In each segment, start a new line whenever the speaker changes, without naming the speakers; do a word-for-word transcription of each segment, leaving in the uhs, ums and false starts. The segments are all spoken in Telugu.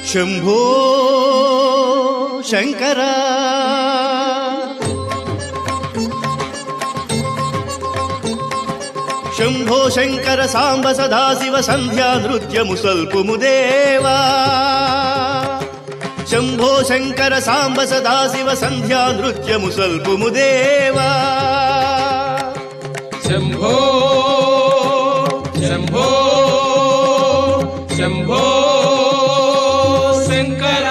శంభో శంకర శంభో శంకర సాంబ సదాశివ సంధ్యా నృత్యము సల్పుము దేవా శంభో శంకర సాంబ సదాశివ సంధ్యా నృత్యము సల్పుము దేవా
శంభో శంభో శంభో శంకర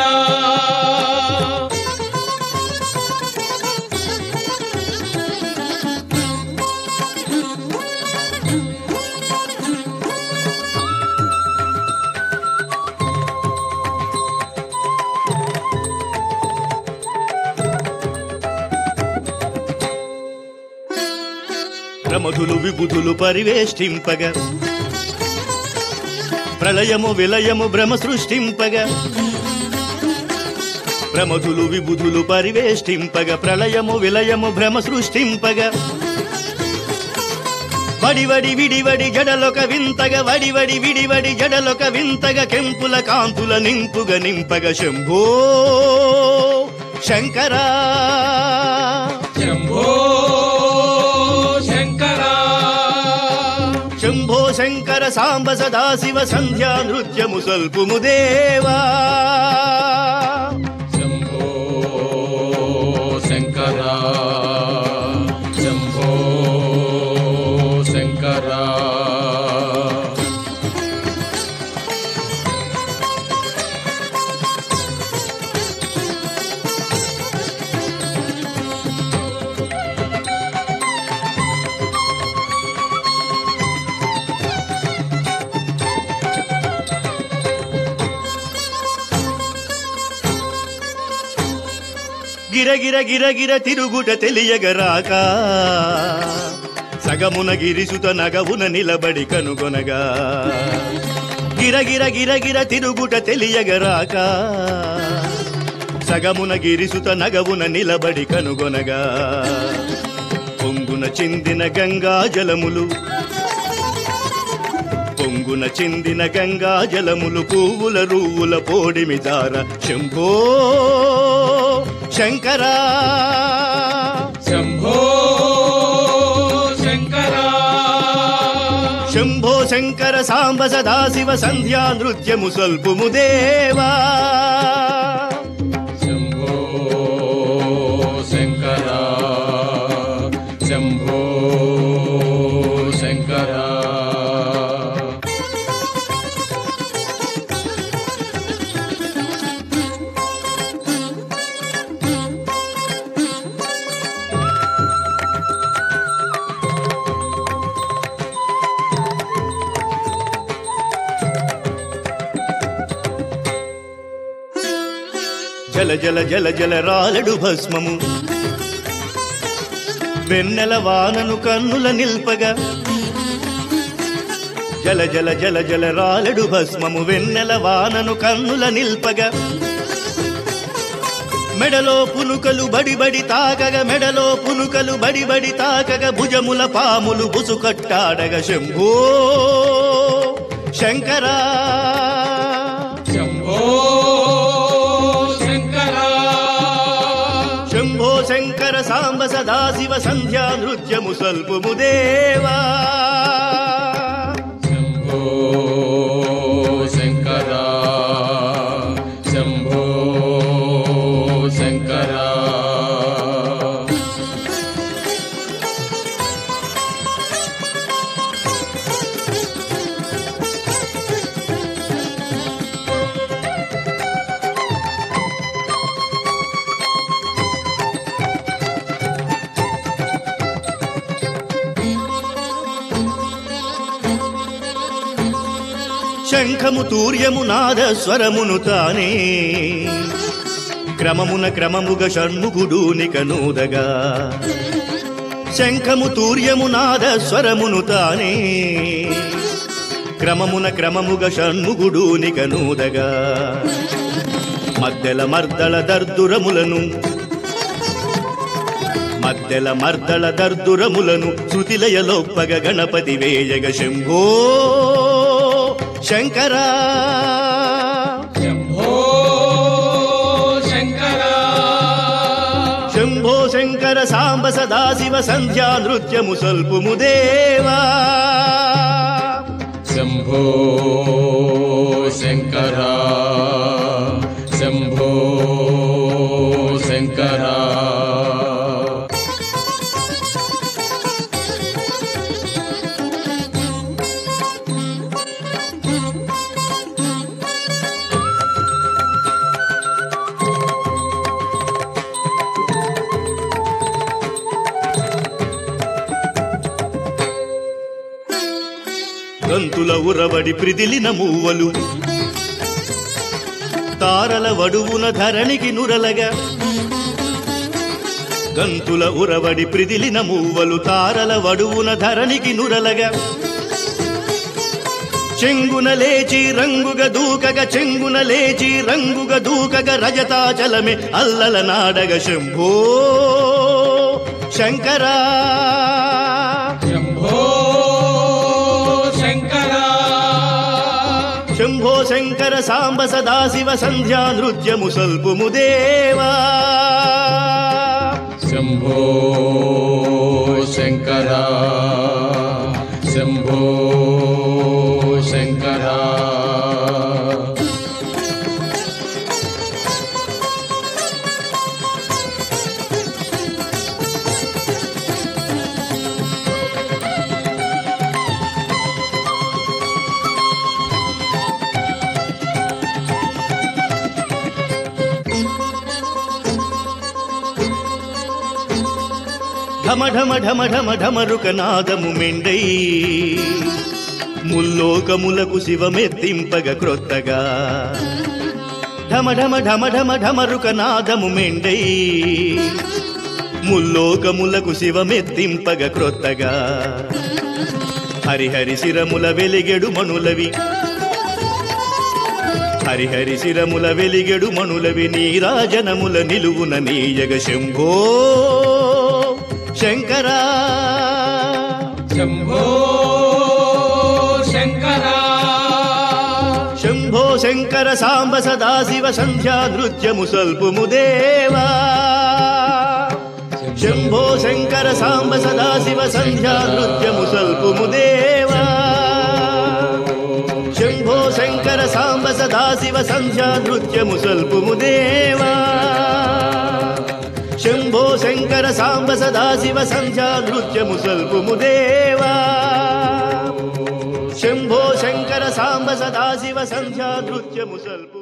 ప్రమధులు విబుధులు పరివేష్టింపగ ప్రళయము విలయము భ్రమ సృష్టింపగ ప్రమధులు విబుధులు పరివేష్టింపగ ప్రళయము విలయము భ్రమ సృష్టింపగ వడివడి విడివడి జడలొక వింతగ వడివడి విడివడి జడలొక వింతగ కెంపుల కాంతుల నింపుగ నింపగ శంభో శంకర
శంభో
శంభో శంకర సాంబ సదాశివ సంధ్యా నృత్యము సల్పుము దేవా
శంభో శంకర శంభో శంకర
గిరగిర గిరగిర తిరుగుట తెలియగరాక సగమున గిరిసుత నగవున నిలబడి కనుగొనగా గిరగిర గిరగిర తిరుగుట తెలియగరాక సగమున గిరిసుత నగవున నిలబడి కనుగొనగా పొంగున చిందిన గంగా జలములు పొంగున చిందిన గంగా జలములు పువ్వుల రూవుల పోడిమి దార శంభో శంకర
శంభో శంకర
శంభో శంకర సాంబ సదాశివ సంధ్యా నృత్యము సల్పుము దేవా
శంభో శంకర శంభో శంకర
జల జల జల జల రాలడు భస్మము వెన్నెల వానను కన్నుల నిల్పగా జల జల జల జల రాలడు భస్మము వెన్నెల వానను కన్నుల నిల్పగా మెడలో పునుకలు బడిబడి తాకగ మెడలో పునుకలు బడిబడి తాకగ భుజముల పాములు బుసుకట్టాడగ శంభో శంకర
శంభో
శంభో శంకర సాంబ సదాశివ సంధ్యా నృత్యము సల్పుము దేవా
శంభో శంకర శంభో శంకర
శంఖము తూర్యము నాద స్వరమును తానే క్రమమున క్రమముగ షణ్ముగుడు నికనూదగా శంఖము తూర్యము నాద స్వరమును తానే క్రమమున క్రమముగ షణ్ముగుడు నికనూదగా మద్దెల మర్దళ దర్దురములను మద్దెల మర్దళ దర్దురములను శృతిలయలోప్పగ గణపతి వేయగ శంభో శంకర
శంభో
శంకర సాంబ సదాశివ సంధ్యా నృత్యము సల్పుము దేవా
శంభో శంకర శంభో శంకర
గంతుల ఉరవడి ప్రిదిలిన మూవలు తారల వడువున ధరణికి నురలగా గంతుల ఉరవడి ప్రిదిలిన మూవలు తారల వడువున ధరణికి నురలగా చెంగున లేచి రంగుగ దూకగ చెంగున లేచి రంగుగ దూకగ రజతాచలమే అల్లల నాడగ శంభో శంకరా
శంభో
శంభో శంకర సాంబ సదాశివ సంధ్యా నృత్యము సల్పుము దేవా
శంభో శంకర శంభో శంకర
ఢమ ఢమ ఢమ ఢమ ఢమరుక నాదము మెండై ముల్లోకములకు శివమెత్తింపగ క్రొత్తగా ఢమ ఢమ ఢమ ఢమ ఢమరుక నాదము మెండై ముల్లోకములకు శివమెత్తింపగ క్రొత్తగా హరిహరి శిరముల వెలిగెడు మణులవి హరిహరి శిరముల వెలిగెడు మణులవి నీరాజనముల నిలువున నీయగ శంభో శంకరా
శంభో శంకర
శంభో శంకర సాంబ సదాశివ సంధ్యా నృత్యము సల్పుము దేవా శంభో శంకర సాంబ సదాశివ సంధ్యా నృత్యము సల్పుము దేవా శంభో శంకర సాంబ సదాశివ సంధ్యా నృత్యము సల్పుము దేవా శంభో శంకర సాంబ సదాశివ సంధ్యా నృత్యము సల్పుము దేవా శంభో శంకర సాంబ సదాశివ సంధ్యా నృత్యము సల్పు